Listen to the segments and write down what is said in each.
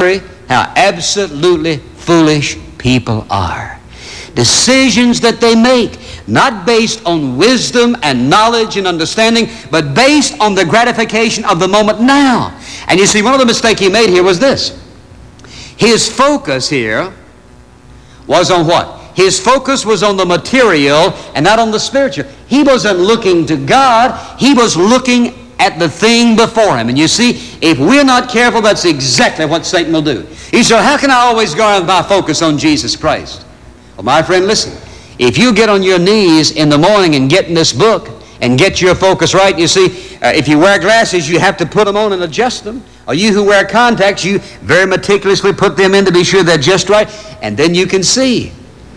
country, how absolutely foolish people are. Decisions that they make, not based on wisdom and knowledge and understanding, but based on the gratification of the moment now. And you see, one of the mistakes he made here was this. His focus here was on what? His focus was on the material and not on the spiritual. He wasn't looking to God. He was looking at the thing before him. And you see, if we're not careful, that's exactly what Satan will do. He said, how can I always guard my focus on Jesus Christ? Well, my friend, listen. If you get on your knees in the morning and get in this book and get your focus right, you see, if you wear glasses, you have to put them on and adjust them. Or you who wear contacts, you very meticulously put them in to be sure they're just right, and then you can see.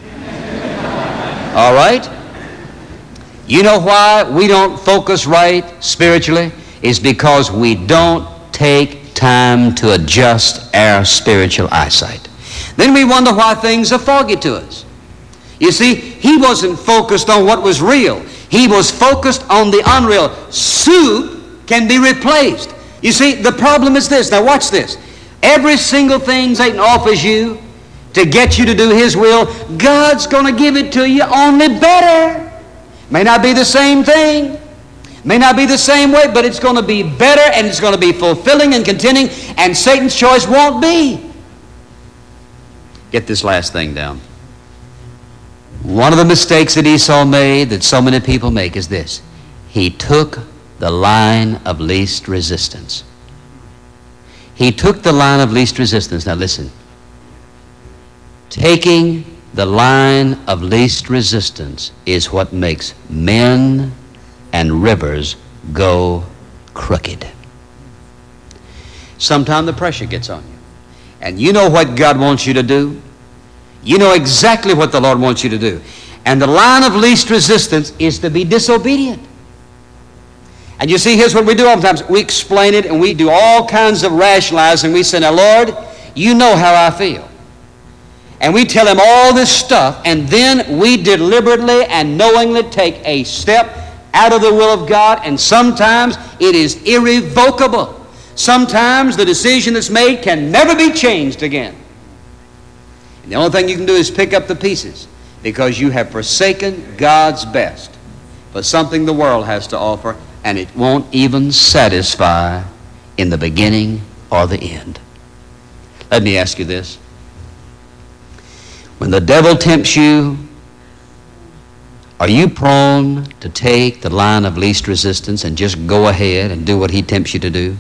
All right? You know why we don't focus right spiritually? Is because we don't take time to adjust our spiritual eyesight. Then we wonder why things are foggy to us. You see, he wasn't focused on what was real. He was focused on the unreal. Soup can be replaced. You see, the problem is this. Now watch this. Every single thing Satan offers you to get you to do his will, God's going to give it to you only better. May not be the same thing. May not be the same way, but it's going to be better and it's going to be fulfilling and contending, and Satan's choice won't be. Get this last thing down. One of the mistakes that Esau made, that so many people make, is this. He took the line of least resistance. He took the line of least resistance. Now listen. Taking the line of least resistance is what makes men and rivers go crooked. Sometimes the pressure gets on you. And you know what God wants you to do. You know exactly what the Lord wants you to do. And the line of least resistance is to be disobedient. And you see, here's what we do oftentimes. We explain it and we do all kinds of rationalizing. We say, now, Lord, you know how I feel. And we tell him all this stuff, and then we deliberately and knowingly take a step out of the will of God, and sometimes it is irrevocable. Sometimes the decision that's made can never be changed again. And the only thing you can do is pick up the pieces, because you have forsaken God's best for something the world has to offer, and it won't even satisfy in the beginning or the end. Let me ask you this. When the devil tempts you, are you prone to take the line of least resistance and just go ahead and do what he tempts you to do?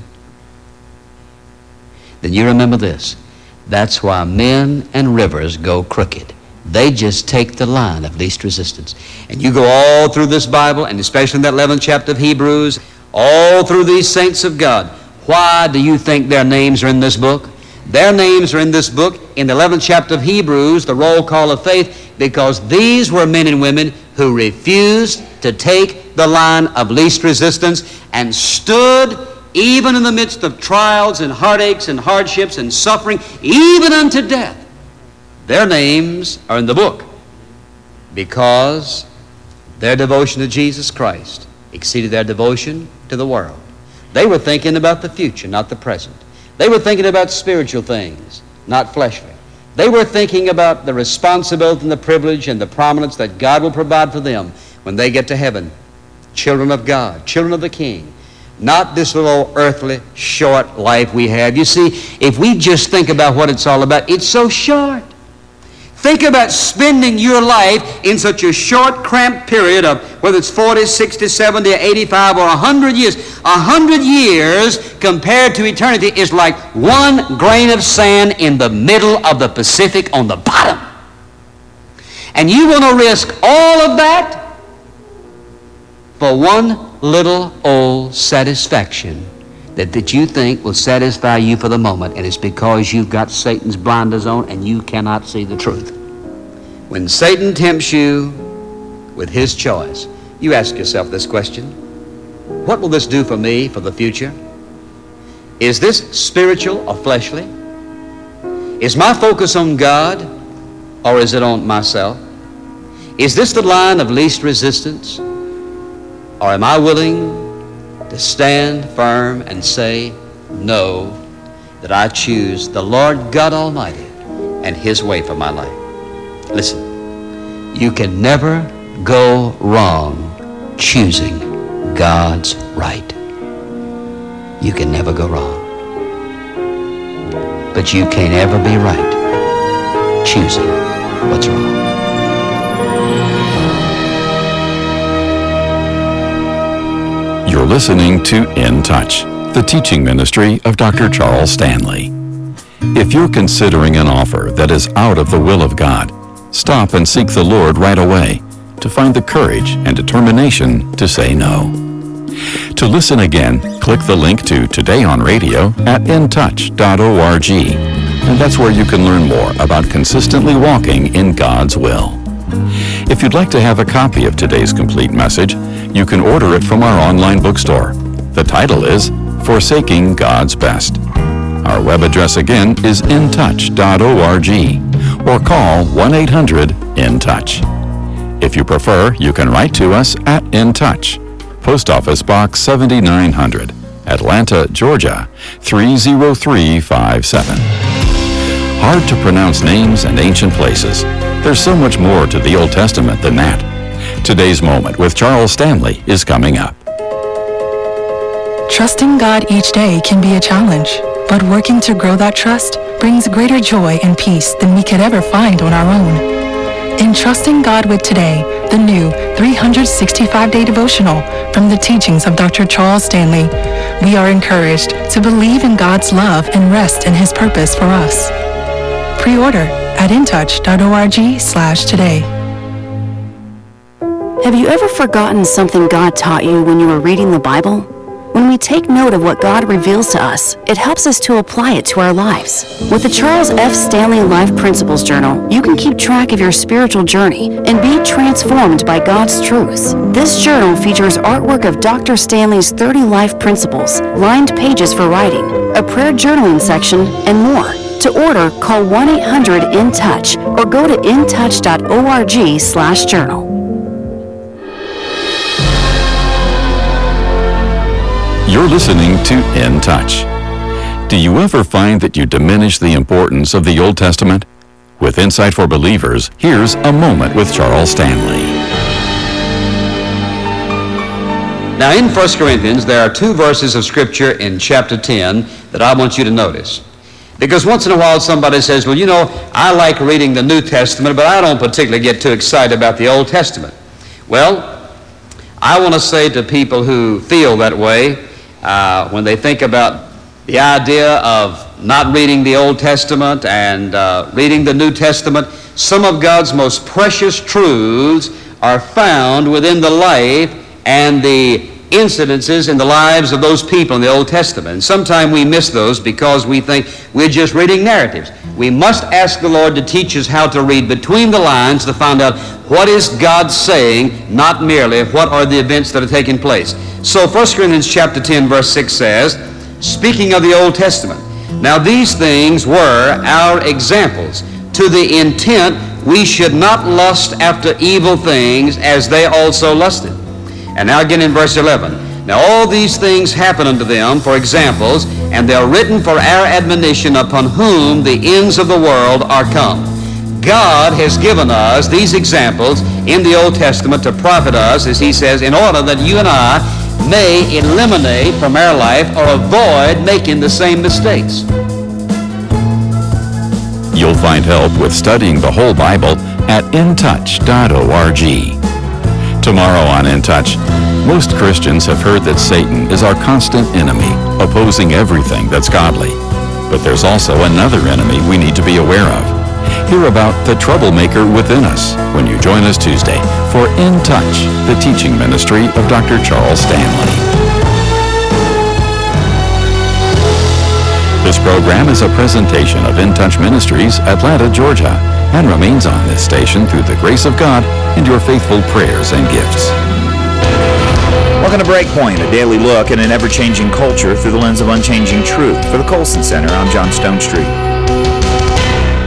Then you remember this. That's why men and rivers go crooked. They just take the line of least resistance. And you go all through this Bible, and especially in that 11th chapter of Hebrews, all through these saints of God. Why do you think their names are in this book? Their names are in this book in the 11th chapter of Hebrews, the roll call of faith, because these were men and women who refused to take the line of least resistance and stood even in the midst of trials and heartaches and hardships and suffering, even unto death. Their names are in the book because their devotion to Jesus Christ exceeded their devotion to the world. They were thinking about the future, not the present. They were thinking about spiritual things, not fleshly. They were thinking about the responsibility and the privilege and the prominence that God will provide for them when they get to heaven. Children of God, children of the King. Not this little earthly, short life we have. You see, if we just think about what it's all about, it's so short. Think about spending your life in such a short, cramped period of whether it's 40, 60, 70, 85, or 100 years. 100 years compared to eternity is like one grain of sand in the middle of the Pacific on the bottom. And you want to risk all of that for one little old satisfaction that you think will satisfy you for the moment, and it's because you've got Satan's blinders on and you cannot see the truth. When Satan tempts you with his choice, you ask yourself this question: what will this do for me for the future? Is this spiritual or fleshly? Is my focus on God or is it on myself? Is this the line of least resistance, or am I willing to stand firm and say, no, that I choose the Lord God Almighty and His way for my life. Listen, you can never go wrong choosing God's right. You can never go wrong. But you can't ever be right choosing what's wrong. You're listening to In Touch, the teaching ministry of Dr. Charles Stanley. If you're considering an offer that is out of the will of God, stop and seek the Lord right away to find the courage and determination to say no. To listen again, click the link to Today on Radio at intouch.org, and that's where you can learn more about consistently walking in God's will. If you'd like to have a copy of today's complete message, you can order it from our online bookstore. The title is Forsaking God's Best. Our web address again is intouch.org, or call 1-800-IN-TOUCH. If you prefer, you can write to us at In Touch, Post Office Box 7900, Atlanta, Georgia 30357. Hard to pronounce names and ancient places. There's so much more to the Old Testament than that. Today's Moment with Charles Stanley is coming up. Trusting God each day can be a challenge, but working to grow that trust brings greater joy and peace than we could ever find on our own. In Trusting God with Today, the new 365-day devotional from the teachings of Dr. Charles Stanley, we are encouraged to believe in God's love and rest in His purpose for us. Pre-order at intouch.org/today. Have you ever forgotten something God taught you when you were reading the Bible? When we take note of what God reveals to us, it helps us to apply it to our lives. With the Charles F. Stanley Life Principles Journal, you can keep track of your spiritual journey and be transformed by God's truths. This journal features artwork of Dr. Stanley's 30 life principles, lined pages for writing, a prayer journaling section, and more. To order, call 1-800-IN-TOUCH or go to intouch.org/journal. You're listening to In Touch. Do you ever find that you diminish the importance of the Old Testament? With Insight for Believers, here's A Moment with Charles Stanley. Now in 1 Corinthians, there are two verses of Scripture in chapter 10 that I want you to notice. Because once in a while somebody says, well, you know, I like reading the New Testament, but I don't particularly get too excited about the Old Testament. Well, I want to say to people who feel that way, when they think about the idea of not reading the Old Testament and reading the New Testament, some of God's most precious truths are found within the life and the incidences in the lives of those people in the Old Testament. And sometimes we miss those because we think we're just reading narratives. We must ask the Lord to teach us how to read between the lines to find out what is God saying, not merely what are the events that are taking place. So 1 Corinthians chapter 10 verse 6 says, speaking of the Old Testament, now these things were our examples, to the intent we should not lust after evil things as they also lusted. And now again in verse 11, now all these things happen unto them for examples, and they are written for our admonition, upon whom the ends of the world are come. God has given us these examples in the Old Testament to profit us, as he says, in order that you and I may eliminate from our life or avoid making the same mistakes. You'll find help with studying the whole Bible at intouch.org. Tomorrow on In Touch, most Christians have heard that Satan is our constant enemy, opposing everything that's godly. But there's also another enemy we need to be aware of. Hear about the troublemaker within us when you join us Tuesday for In Touch, the teaching ministry of Dr. Charles Stanley. This program is a presentation of In Touch Ministries, Atlanta, Georgia, and remains on this station through the grace of God and your faithful prayers and gifts. Welcome to Breakpoint, a daily look at an ever-changing culture through the lens of unchanging truth. For the Colson Center, I'm John Stonestreet.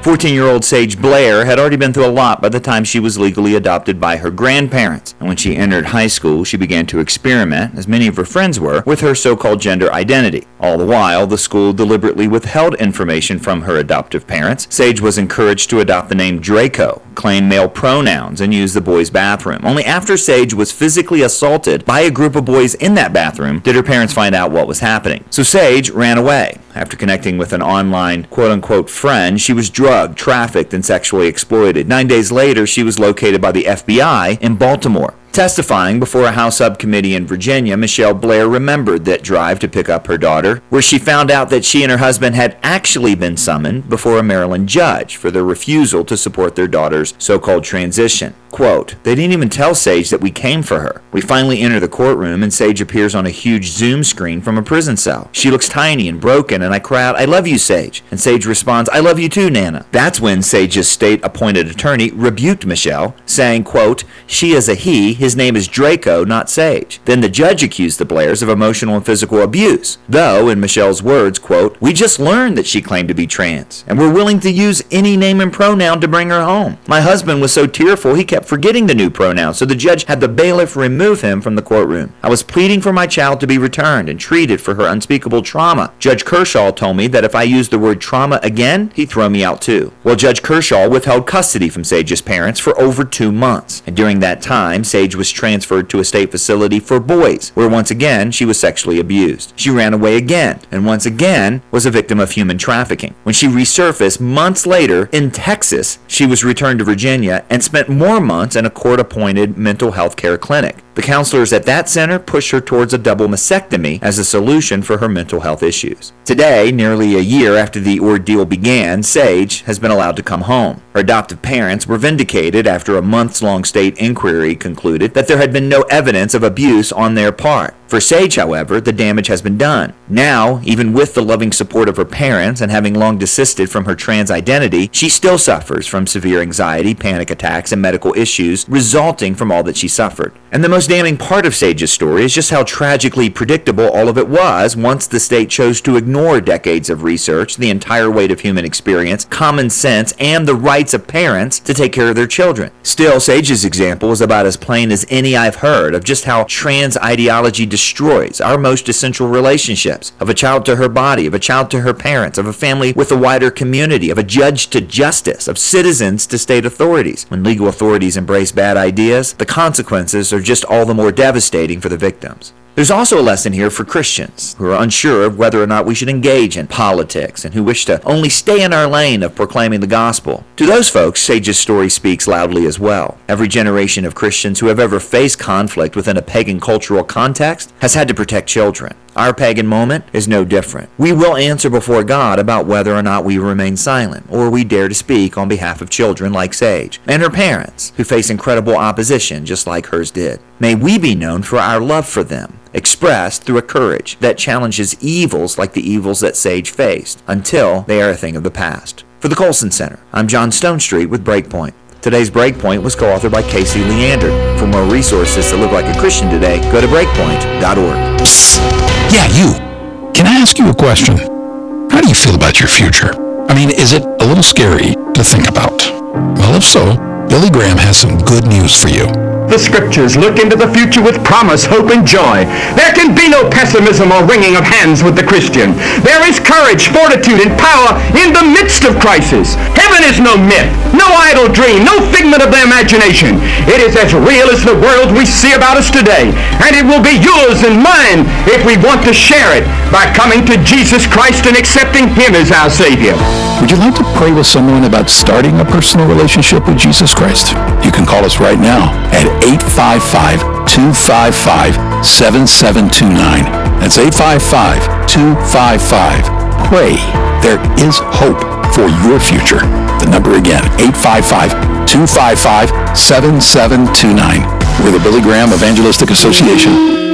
14-year-old Sage Blair had already been through a lot by the time she was legally adopted by her grandparents. And when she entered high school, she began to experiment, as many of her friends were, with her so-called gender identity. All the while, the school deliberately withheld information from her adoptive parents. Sage was encouraged to adopt the name Draco, claim male pronouns, and use the boys' bathroom. Only after Sage was physically assaulted by a group of boys in that bathroom did her parents find out what was happening. So Sage ran away. After connecting with an online quote-unquote friend, she was drugged, trafficked, and sexually exploited. 9 days later, she was located by the FBI in Baltimore. Testifying before a House subcommittee in Virginia, Michelle Blair remembered that drive to pick up her daughter, where she found out that she and her husband had actually been summoned before a Maryland judge for their refusal to support their daughter's so-called transition. Quote, "They didn't even tell Sage that we came for her. We finally enter the courtroom and Sage appears on a huge Zoom screen from a prison cell. She looks tiny and broken and I cry out, 'I love you, Sage.' And Sage responds, 'I love you too, Nana.' That's when Sage's state-appointed attorney rebuked Michelle, saying, quote, 'She is a he. His name is Draco, not Sage.' Then the judge accused the Blairs of emotional and physical abuse. Though, in Michelle's words, quote, 'We just learned that she claimed to be trans, and we're willing to use any name and pronoun to bring her home. My husband was so tearful he kept forgetting the new pronoun, so the judge had the bailiff remove him from the courtroom. I was pleading for my child to be returned and treated for her unspeakable trauma. Judge Kershaw told me that if I used the word trauma again, he'd throw me out too.' Well, Judge Kershaw withheld custody from Sage's parents for over 2 months, and during that time, Sage was transferred to a state facility for boys, where once again she was sexually abused. She ran away again, and once again was a victim of human trafficking. When she resurfaced months later in Texas, she was returned to Virginia and spent more months in a court-appointed mental health care clinic. The counselors at that center pushed her towards a double mastectomy as a solution for her mental health issues. Today, nearly a year after the ordeal began, Sage has been allowed to come home. Her adoptive parents were vindicated after a months-long state inquiry concluded that there had been no evidence of abuse on their part. For Sage, however, the damage has been done. Now, even with the loving support of her parents and having long desisted from her trans identity, she still suffers from severe anxiety, panic attacks, and medical issues resulting from all that she suffered. And the most damning part of Sage's story is just how tragically predictable all of it was once the state chose to ignore decades of research, the entire weight of human experience, common sense, and the rights of parents to take care of their children. Still, Sage's example is about as plain as any I've heard of just how trans ideology destroys our most essential relationships, of a child to her body, of a child to her parents, of a family with a wider community, of a judge to justice, of citizens to state authorities. When legal authorities embrace bad ideas, the consequences are just all the more devastating for the victims. There's also a lesson here for Christians who are unsure of whether or not we should engage in politics and who wish to only stay in our lane of proclaiming the gospel. To those folks, Sage's story speaks loudly as well. Every generation of Christians who have ever faced conflict within a pagan cultural context has had to protect children. Our pagan moment is no different. We will answer before God about whether or not we remain silent or we dare to speak on behalf of children like Sage and her parents who face incredible opposition just like hers did. May we be known for our love for them, expressed through a courage that challenges evils like the evils that Sage faced until they are a thing of the past. For the Colson Center, I'm John Stonestreet with Breakpoint. Today's Breakpoint was co-authored by Casey Leander. For more resources to live like a Christian today, go to breakpoint.org. Psst. Yeah, you. Can I ask you a question? How do you feel about your future? I mean, is it a little scary to think about? Well, if so, Billy Graham has some good news for you. The scriptures look into the future with promise, hope, and joy. There can be no pessimism or wringing of hands with the Christian. There is courage, fortitude, and power in the midst of crisis. Heaven is no myth, no idle dream, no figment of the imagination. It is as real as the world we see about us today, and it will be yours and mine if we want to share it by coming to Jesus Christ and accepting Him as our Savior. Would you like to pray with someone about starting a personal relationship with Jesus Christ? You can call us right now at 855-255-7729. That's 855-255-PRAY. There is hope for your future. The number again, 855-255-7729. We're the Billy Graham Evangelistic Association.